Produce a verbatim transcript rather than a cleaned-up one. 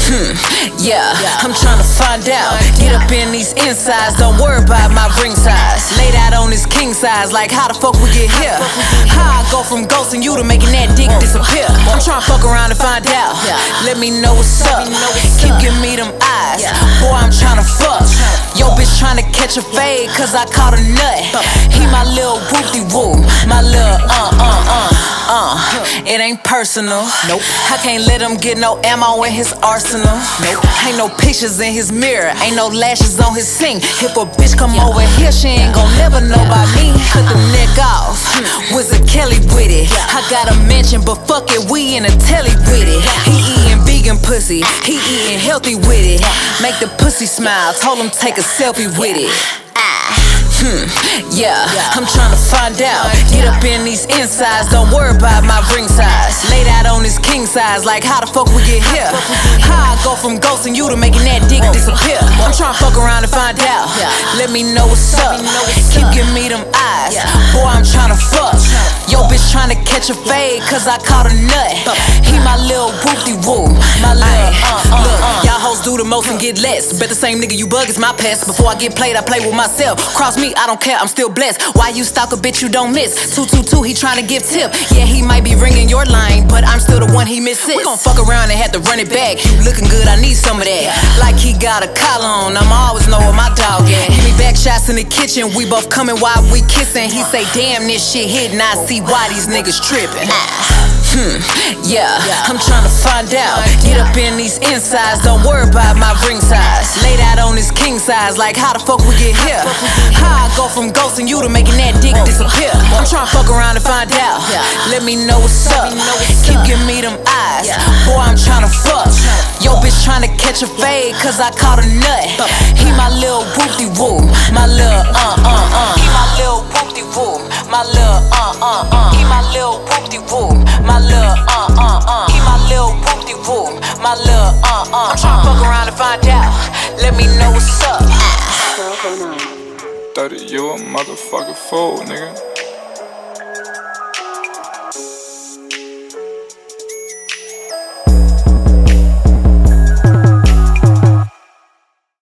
Hmm, yeah, I'm tryna find out. Get up in these insides, don't worry about my ring size. Laid out on this king size, like how the fuck we get here? How I go from ghosting you to making that dick disappear? I'm tryna fuck around and find out. Let me know what's up. Keep giving me them eyes. Boy, I'm tryna fuck. Yo, bitch tryna catch a fade, cause I caught a nut. He my little whoop-de-whoop, my little uh uh uh uh. It ain't personal. Nope. I can't let him get no ammo in his arsenal. Nope. Ain't no pictures in his mirror, ain't no lashes on his sink. If a bitch come over here, she ain't gon' never know about me. Cut the neck off, Wizard Kelly with it. I got a mention, but fuck it, we in a telly with it. He eating vegan pussy, he eating healthy with it. Make the pussy smile, told him take a selfie with it. Hmm, yeah, I'm tryna find out. Get up in these insides, don't worry about my ring size. Laid out on this king size, like how the fuck we get here? How I go from ghosting you to making that dick disappear? I'm tryna fuck around and find out. Let me know what's up. Keep giving me them eyes. Boy, I'm tryna fuck. Yo, bitch tryna catch a fade, cause I caught a nut. He my little whoop-de-whoop, my little uh uh uh. Y'all hoes do the most and get less. Bet the same nigga you bug is my pest. Before I get played, I play with myself. Cross me, I don't care, I'm still blessed. Why you stalk a bitch you don't miss? two two two, he tryna give tip. Yeah, he might be ringing your line, but I'm still the one he misses. We gon' fuck around and have to run it back. You looking good, I need some of that. Like he got a collar on, I'ma always know where my dog at. Give me back shots in the kitchen, we both coming while we kissing. He say, damn, this shit hitting, I see why these niggas tripping. Hmm, yeah, I'm tryna find out. Get up in these insides, don't worry about my ring size. Laid out on this king size, like how the fuck we get here? How I go from ghosting you to making that dick disappear? I'm tryna fuck around and find out. Let me know what's up. Keep giving me them eyes. Boy, I'm tryna fuck. Yo, bitch tryna catch a fade, cause I caught a nut. He my little whoop-de-whoop, my little uh uh uh. He my little whoop-de-whoop, my little uh uh uh. He my little whoop-de-whoop, my little uh uh uh. He my little whoop-de-whoop, my little uh uh. I'm tryna fuck around and find out. Let me know what's up. Thought that you a motherfucking fool, nigga.